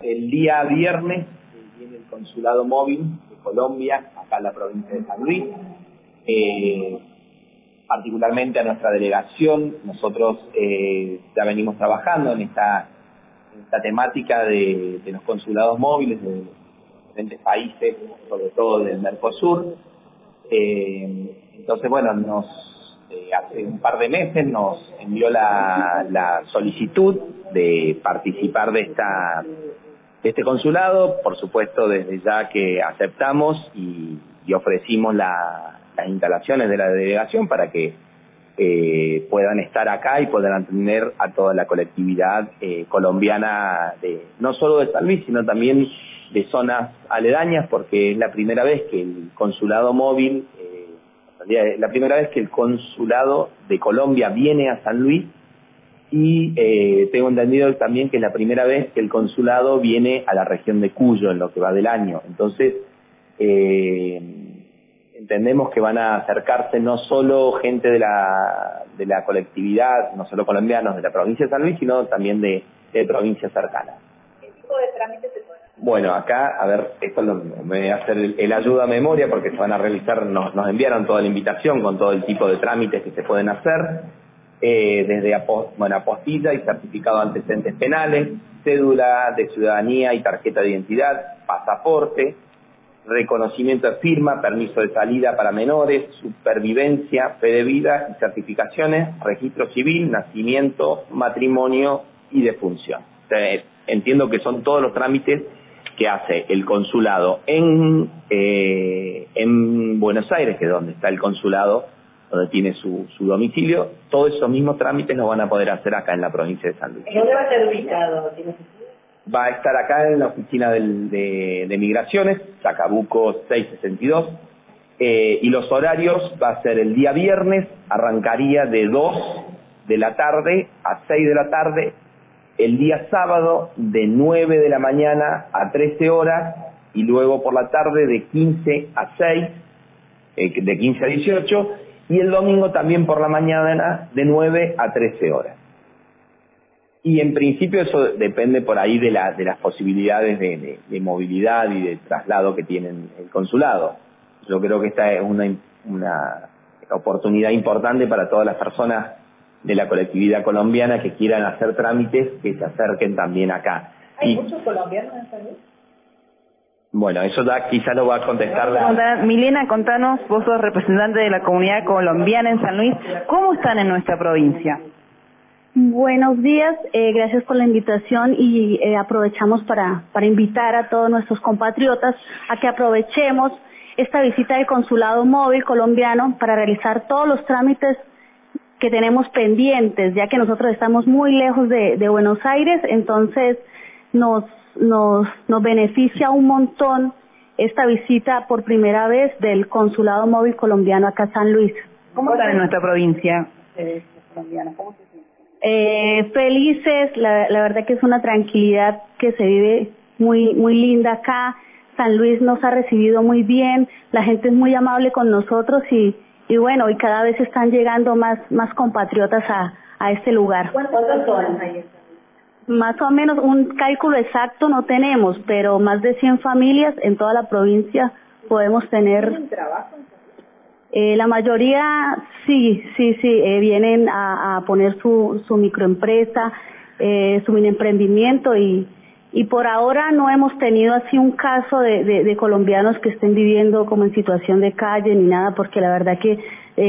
el día viernes viene el Consulado Móvil de Colombia, acá en la provincia de San Luis. Particularmente a nuestra delegación, nosotros ya venimos trabajando en esta temática de los consulados móviles de diferentes países, sobre todo del Mercosur. Entonces, bueno, hace un par de meses nos envió la solicitud de participar de este consulado. Por supuesto, desde ya que aceptamos y ofrecimos las instalaciones de la delegación para que puedan estar acá y puedan atender a toda la colectividad colombiana, no solo de San Luis, sino también de zonas aledañas, porque es la primera vez que el consulado móvil, la primera vez que el consulado de Colombia viene a San Luis, y tengo entendido también que es la primera vez que el consulado viene a la región de Cuyo en lo que va del año. Entonces, entendemos que van a acercarse no solo gente de la colectividad, no solo colombianos de la provincia de San Luis, sino también de provincias cercanas. ¿Qué tipo de trámites se pueden hacer? Bueno, acá, a ver, esto me voy a hacer el ayuda a memoria, porque se van a realizar, nos enviaron toda la invitación con todo el tipo de trámites que se pueden hacer, desde apostilla y certificado de antecedentes penales, cédula de ciudadanía y tarjeta de identidad, pasaporte, reconocimiento de firma, permiso de salida para menores, supervivencia, fe de vida y certificaciones, registro civil, nacimiento, matrimonio y defunción. Entiendo que son todos los trámites que hace el consulado en Buenos Aires, que es donde está el consulado, donde tiene su domicilio. Todos esos mismos trámites los van a poder hacer acá en la provincia de San Luis. ¿Dónde va a ser ubicado? Va a estar acá en la oficina de Migraciones, Chacabuco 662, y los horarios va a ser el día viernes, arrancaría de 2 de la tarde a 6 de la tarde, el día sábado de 9 de la mañana a 13 horas, y luego por la tarde de 15 a 6, de 15 a 18, y el domingo también por la mañana de 9 a 13 horas. Y en principio eso depende por ahí de las posibilidades de movilidad y de traslado que tienen el consulado. Yo creo que esta es una oportunidad importante para todas las personas de la colectividad colombiana que quieran hacer trámites, que se acerquen también acá. ¿Hay muchos colombianos en San Luis? Bueno, eso quizás lo va a contestar Milena, contanos, vos sos representante de la comunidad colombiana en San Luis, ¿cómo están en nuestra provincia? Buenos días, gracias por la invitación y aprovechamos para invitar a todos nuestros compatriotas a que aprovechemos esta visita del Consulado Móvil colombiano para realizar todos los trámites que tenemos pendientes, ya que nosotros estamos muy lejos de Buenos Aires. Entonces nos beneficia un montón esta visita por primera vez del Consulado Móvil colombiano acá en San Luis. ¿Cómo están en nuestra provincia? Colombiana, ¿cómo se sienten? Felices, la verdad que es una tranquilidad que se vive muy linda acá. San Luis nos ha recibido muy bien, la gente es muy amable con nosotros y bueno, y cada vez están llegando más compatriotas a este lugar. ¿Cuántas personas hay? Más o menos, un cálculo exacto no tenemos, pero más de 100 familias en toda la provincia podemos tener. ¿Tienen trabajo? La mayoría sí, vienen a poner su microempresa, su mini emprendimiento y por ahora no hemos tenido así un caso de colombianos que estén viviendo como en situación de calle ni nada, porque la verdad que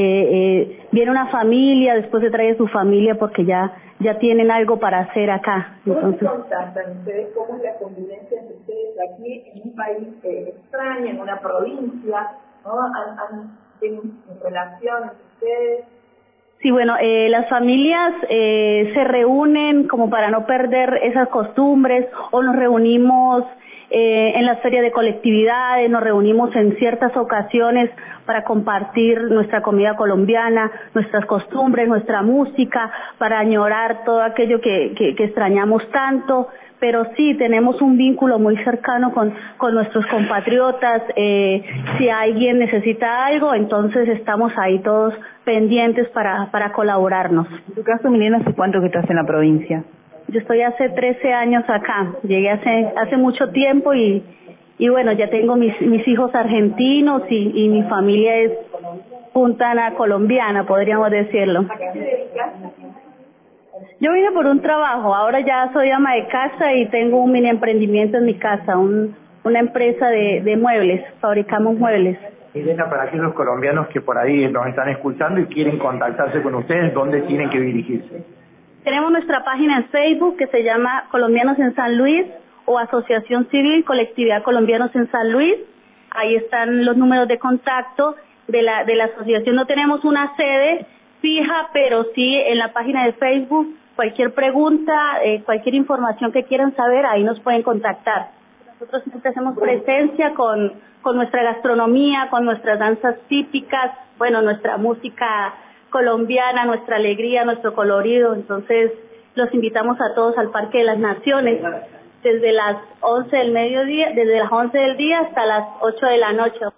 viene una familia, después se trae su familia porque ya tienen algo para hacer acá. Entonces, ¿cómo se contactan ustedes? ¿Cómo es la convivencia entre ustedes aquí en un país extraño, en una provincia? ¿No? ¿Tienen relación entre ustedes? Sí, bueno, las familias se reúnen como para no perder esas costumbres, o nos reunimos en las ferias de colectividades, nos reunimos en ciertas ocasiones para compartir nuestra comida colombiana, nuestras costumbres, nuestra música, para añorar todo aquello que extrañamos tanto. Pero sí, tenemos un vínculo muy cercano con nuestros compatriotas. Si alguien necesita algo, entonces estamos ahí todos pendientes para colaborarnos. En tu caso, Milena, ¿hace cuánto que estás en la provincia? Yo estoy hace 13 años acá. Llegué hace mucho tiempo y bueno, ya tengo mis hijos argentinos y mi familia es puntana colombiana, podríamos decirlo. ¿A qué te dedicas? Yo vine por un trabajo, ahora ya soy ama de casa y tengo un mini emprendimiento en mi casa, una empresa de muebles, fabricamos muebles. Elena, para aquellos colombianos que por ahí nos están escuchando y quieren contactarse con ustedes, ¿dónde tienen que dirigirse? Tenemos nuestra página en Facebook que se llama Colombianos en San Luis o Asociación Civil Colectividad Colombianos en San Luis. Ahí están los números de contacto de la asociación. No tenemos una sede fija, pero sí en la página de Facebook, cualquier pregunta, cualquier información que quieran saber, ahí nos pueden contactar. Nosotros siempre hacemos presencia con nuestra gastronomía, con nuestras danzas típicas, bueno, nuestra música colombiana, nuestra alegría, nuestro colorido. Entonces, los invitamos a todos al Parque de las Naciones, desde las 11 del día hasta las 8 de la noche.